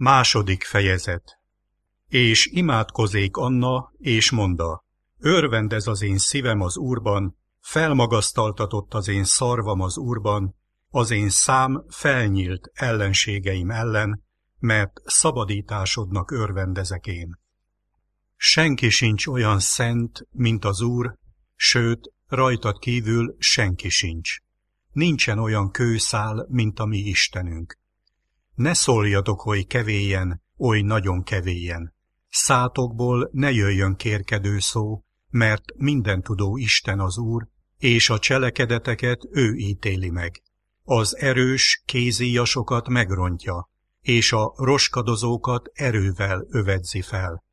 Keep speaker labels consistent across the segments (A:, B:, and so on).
A: Második fejezet. És imádkozék Anna, és mondta, örvendez az én szívem az Úrban, felmagasztaltatott az én szarvam az Úrban, az én szám felnyílt ellenségeim ellen, mert szabadításodnak örvendezek én. Senki sincs olyan szent, mint az Úr, sőt, rajtad kívül senki sincs. Nincsen olyan kőszál, mint a mi Istenünk. Ne szóljatok oly kevélyen, oly nagyon kevélyen. Szátokból ne jöjjön kérkedő szó, mert mindentudó Isten az Úr, és a cselekedeteket ő ítéli meg. Az erős kézíjasokat megrontja, és a roskadozókat erővel övedzi fel.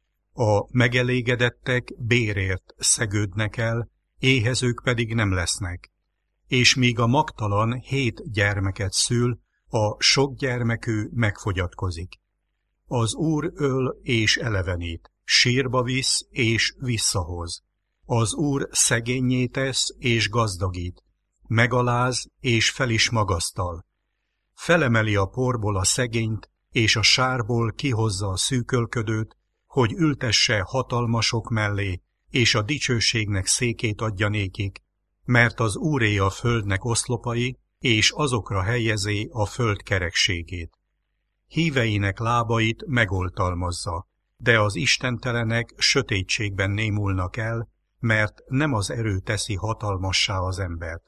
A: A megelégedettek bérért szegődnek el, éhezők pedig nem lesznek. És míg a magtalan 7 gyermeket szül, a sok gyermekű megfogyatkozik. Az Úr öl és elevenít, sírba visz és visszahoz. Az Úr szegénnyé tesz és gazdagít, megaláz és fel is magasztal. Felemeli a porból a szegényt, és a sárból kihozza a szűkölködőt, hogy ültesse hatalmasok mellé, és a dicsőségnek székét adja nékik, mert az Úré a földnek oszlopai, és azokra helyezi a föld kerekségét. Híveinek lábait megoltalmazza, de az istentelenek sötétségben némulnak el, mert nem az erő teszi hatalmassá az embert.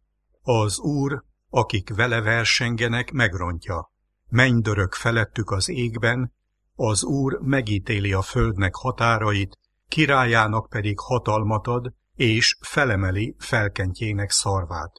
A: Az Úr, akik vele versengenek, megrontja. Mennydörög felettük az égben, az Úr megítéli a földnek határait, királyának pedig hatalmat ad, és felemeli felkentjének szarvát.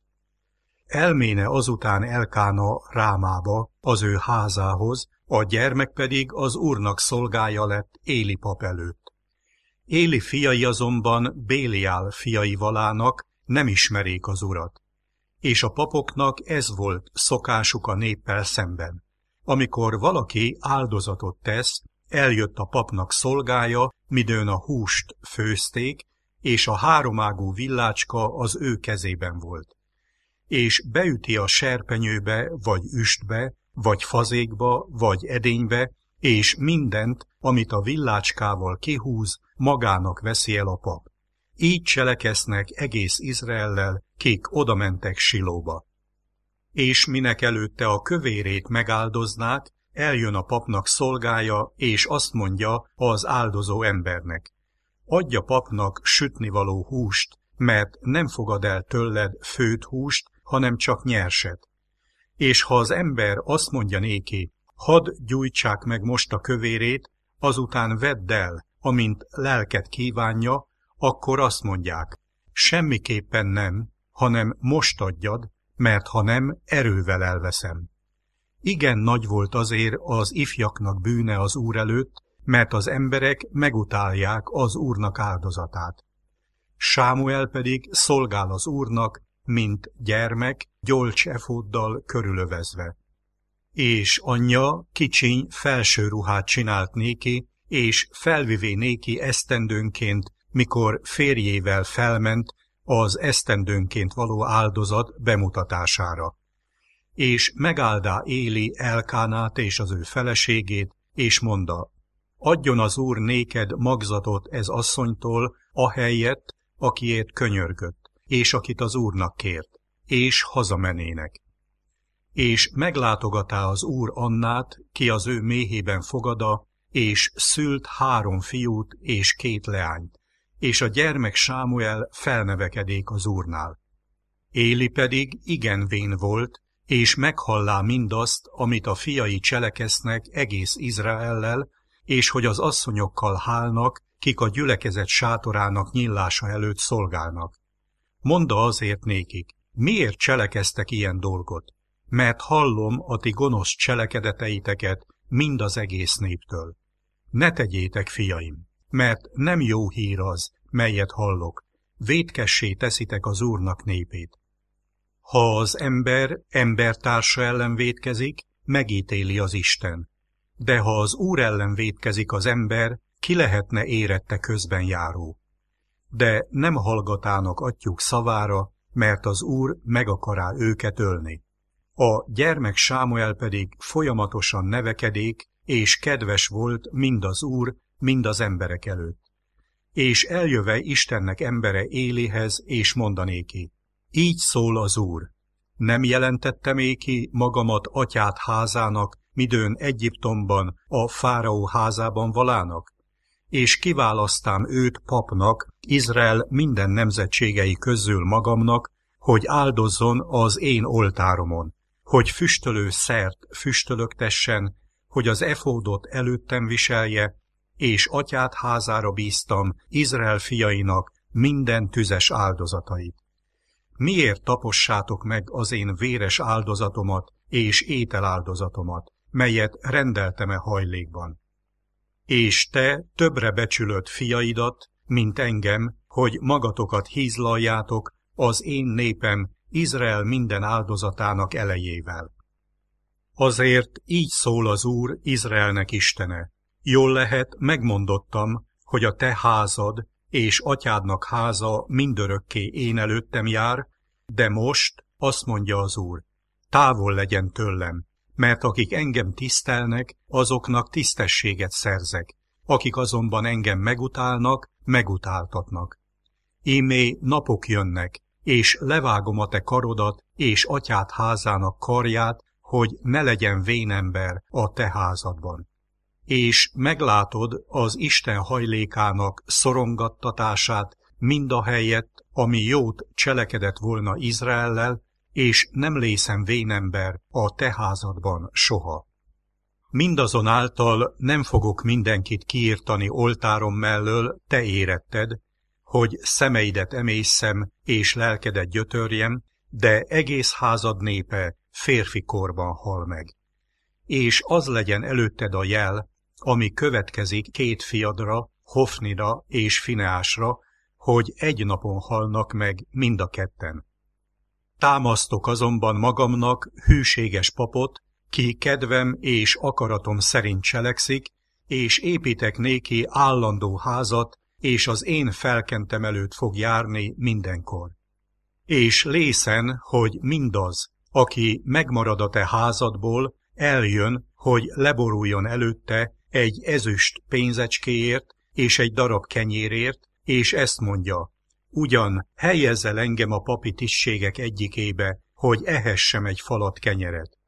A: Elméne azután Elkána Rámába, az ő házához, a gyermek pedig az Úrnak szolgája lett Éli pap előtt. Éli fiai azonban Béliál fiai valának, nem ismerék az Urat. És a papoknak ez volt szokásuk a néppel szemben. Amikor valaki áldozatot tesz, eljött a papnak szolgája, midőn a húst főzték, és a háromágú villácska az ő kezében volt. És beüti a serpenyőbe, vagy üstbe, vagy fazékba, vagy edénybe, és mindent, amit a villácskával kihúz, magának veszi el a pap. Így cselekeznek egész Izraellel, kik odamentek Silóba. És minek előtte a kövérét megáldoznák, eljön a papnak szolgája, és azt mondja az áldozó embernek. Adja papnak sütnivaló húst, mert nem fogad el tőled főtt húst, hanem csak nyerset. És ha az ember azt mondja néki, hadd gyújtsák meg most a kövérét, azután vedd el, amint lelked kívánja, akkor azt mondják, semmiképpen nem, hanem most adjad, mert ha nem, erővel elveszem. Igen nagy volt azért az ifjaknak bűne az Úr előtt, mert az emberek megutálják az Úrnak áldozatát. Sámuel pedig szolgál az Úrnak, mint gyermek, gyolcs efóddal körülövezve. És anyja kicsiny felső ruhát csinált néki, és felvivé néki esztendőnként, mikor férjével felment az esztendőnként való áldozat bemutatására. És megáldá Éli Elkánát és az ő feleségét, és mondta, adjon az Úr néked magzatot ez asszonytól, ahelyett, akiért könyörgött, és akit az Úrnak kért, és hazamenének. És meglátogatá az Úr Annát, ki az ő méhében fogada, és szült 3 fiút és 2 leányt, és a gyermek Sámuel felnevekedék az Úrnál. Éli pedig igen vén volt, és meghallá mindazt, amit a fiai cselekeznek egész Izraellel, és hogy az asszonyokkal hálnak, kik a gyülekezet sátorának nyílása előtt szolgálnak. Mondd azért nékik, miért cselekeztek ilyen dolgot? Mert hallom a ti gonosz cselekedeteiteket mind az egész néptől. Ne tegyétek, fiaim, mert nem jó hír az, melyet hallok, vétkessé teszitek az Úrnak népét. Ha az ember embertársa ellen vétkezik, megítéli az Isten. De ha az Úr ellen vétkezik az ember, ki lehetne érette közben járó? De nem hallgatának atyjuk szavára, mert az Úr meg akará őket ölni. A gyermek Sámuel pedig folyamatosan nevekedék, és kedves volt mind az Úr, mind az emberek előtt. És eljöve Istennek embere Élihez, és mondanéki: így szól az Úr, nem jelentettem ki magamat atyád házának, midőn Egyiptomban, a fáraó házában valának? És kiválasztám őt papnak, Izrael minden nemzetségei közül magamnak, hogy áldozzon az én oltáromon, hogy füstölő szert füstölöktessen, hogy az efódot előttem viselje, és atyád házára bíztam Izrael fiainak minden tüzes áldozatait. Miért tapossátok meg az én véres áldozatomat és ételáldozatomat, melyet rendeltem-e hajlékban? És te többre becsülöd fiaidat, mint engem, hogy magatokat hízlaljátok az én népem Izrael minden áldozatának elejével. Azért így szól az Úr, Izraelnek Istene: jól lehet, megmondottam, hogy a te házad és atyádnak háza mindörökké én előttem jár, de most, azt mondja az Úr, távol legyen tőlem, mert akik engem tisztelnek, azoknak tisztességet szerzek, akik azonban engem megutálnak, megutáltatnak. Ímé napok jönnek, és levágom a te karodat és atyád házának karját, hogy ne legyen vénember a te házadban. És meglátod az Isten hajlékának szorongattatását mindahelyett, ami jót cselekedett volna Izraellel, és nem lészen vénember a te házadban soha. Mindazonáltal nem fogok mindenkit kiirtani oltárom mellől, te éretted, hogy szemeidet emészszem és lelkedet gyötörjem, de egész házad népe férfi korban hal meg. És az legyen előtted a jel, ami következik 2 fiadra, Hofnira és Fineásra, hogy egy napon halnak meg mind a ketten. Támasztok azonban magamnak hűséges papot, ki kedvem és akaratom szerint cselekszik, és építek néki állandó házat, és az én felkentem előtt fog járni mindenkor. És lészen, hogy mindaz, aki megmarad a te házadból, eljön, hogy leboruljon előtte egy ezüst pénzecskéért és egy darab kenyérért, és ezt mondja: ugyan helyezzel engem a papi tisztségek egyikébe, hogy ehessem egy falat kenyeret.